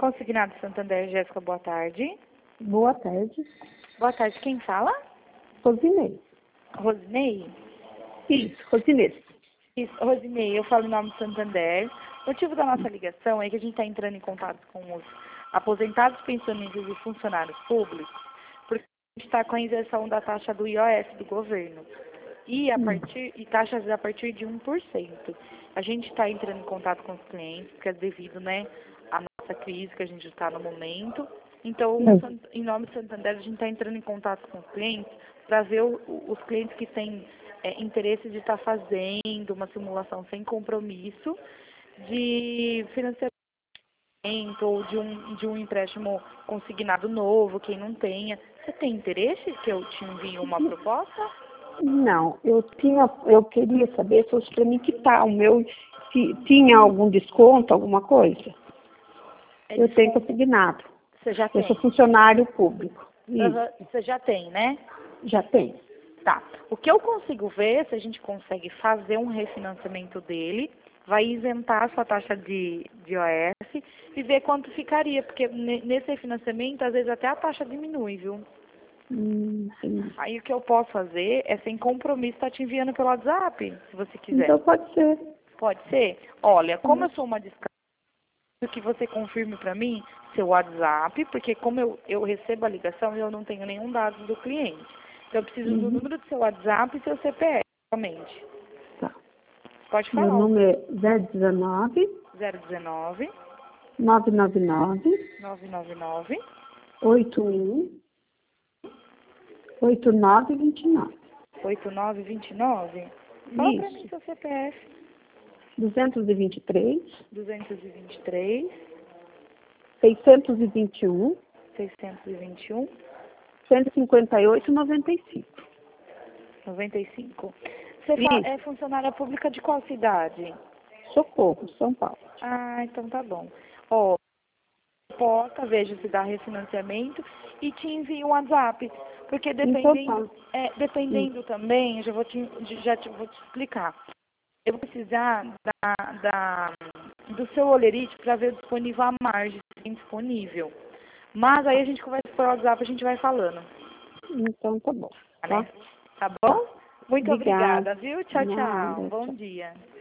Consignado Santander, Jéssica, boa tarde. Boa tarde. Boa tarde, quem fala? Rosinei. Rosinei? Isso, Rosinei. Isso, Rosinei, eu falo em nome do Santander. O motivo da nossa ligação é que a gente está entrando em contato com os aposentados, pensionistas e funcionários públicos, porque a gente está com a isenção da taxa do IOF do governo. E, taxas a partir de 1%. A gente está entrando em contato com os clientes, porque é devido, né, à nossa crise que a gente está no momento. Então, em nome do Santander, a gente está entrando em contato com os clientes para ver os clientes que têm interesse de estar fazendo uma simulação sem compromisso de financiamento ou de um empréstimo consignado novo, quem não tenha. Você tem interesse que eu te envie uma proposta? Não, eu queria saber se fosse para mim quitar o meu, se tinha algum desconto, alguma coisa. Eu tenho consignado. Você já tem? Eu sou funcionário público. Você já tem, né? Já tem. Tá. O que eu consigo ver, se a gente consegue fazer um refinanciamento dele, vai isentar a sua taxa de IOF e ver quanto ficaria, porque nesse refinanciamento, às vezes até a taxa diminui, viu? Sim. Aí o que eu posso fazer é, sem compromisso, estar te enviando pelo WhatsApp, se você quiser. Então pode ser. Pode ser? Olha, como eu sou uma discreta, que você confirme para mim seu WhatsApp, porque como eu recebo a ligação e eu não tenho nenhum dado do cliente. Então eu preciso do número do seu WhatsApp e seu CPF, somente. Tá. Pode falar. Meu número é 019 019 999 999 81 8929. 8929? Fala para mim Isso. seu CPF. 223 223 621 621 158 95. 95. Você é funcionária pública de qual cidade? Socorro, São Paulo. Ah, então tá bom. Ó, posta, veja se dá refinanciamento e te envio um WhatsApp. Porque dependendo também, já vou te explicar. Eu vou precisar do seu olerite para ver disponível a margem, se tem disponível. Mas aí a gente conversa pelo WhatsApp, a gente vai falando. Então tá bom. Tá, Tá bom? Muito Obrigada. obrigada, viu? Tchau, Nada, tchau. Bom tchau. dia.